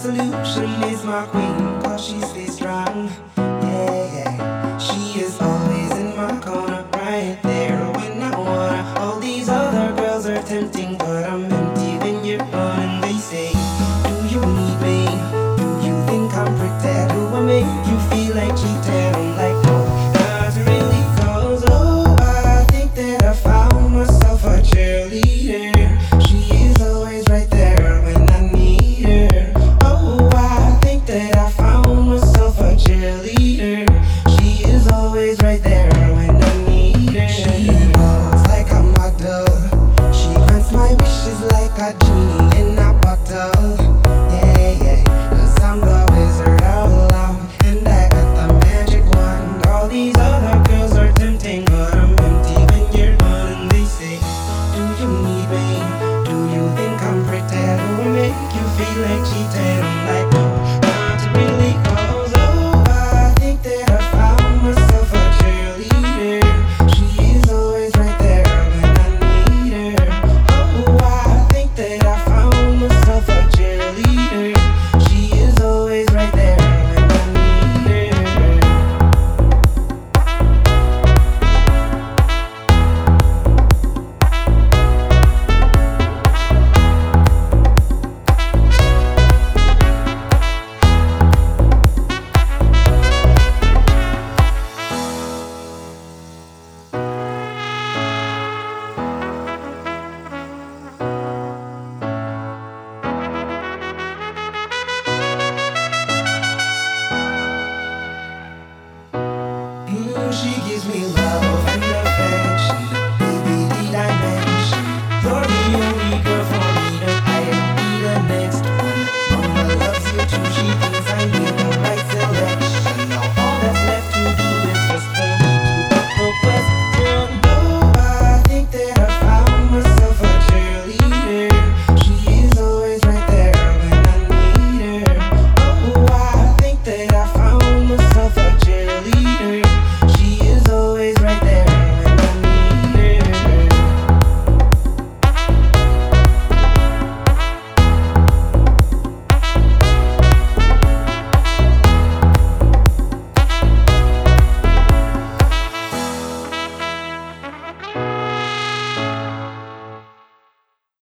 solution is my queen, cause she stays strong. Yeah, yeah. She is always in my corner, right there when I wanna. All these other girls are tempting, but I'm empty when you're gone. And they say, do you need me? Do you think I'm pretend? Do I make you feel like cheating? I'm like, no, not really, cause oh, I think that I found myself a cheerleader. She is always right there when I need her. Oh, I think that I found myself a cheerleader. She is always right there when I need her. She walks like a model. She grants my wishes like a genie in a bottle. Yeah, yeah, cause I'm the wizard of love, and I got the magic wand. All these other girls are tempting, but I'm empty when you're gone. And they say, do you need me? Do you think I'm pretend? Do I make you feel like cheating?